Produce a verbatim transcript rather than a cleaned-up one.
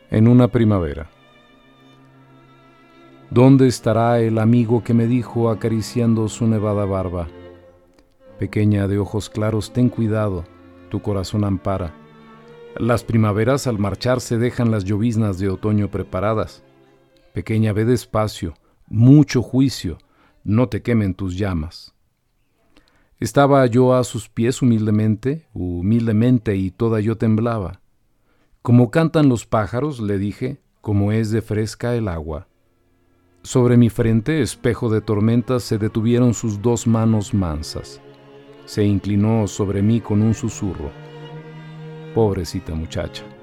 En una primavera. ¿Dónde estará el amigo que me dijo acariciando su nevada barba? Pequeña de ojos claros, ten cuidado, tu corazón ampara. Las primaveras al marcharse dejan las lloviznas de otoño preparadas. Pequeña, ve despacio, mucho juicio, no te quemen tus llamas. Estaba yo a sus pies humildemente, humildemente y toda yo temblaba. Como cantan los pájaros, le dije, como es de fresca el agua. Sobre mi frente, espejo de tormentas, se detuvieron sus dos manos mansas. Se inclinó sobre mí con un susurro. Pobrecita muchacha.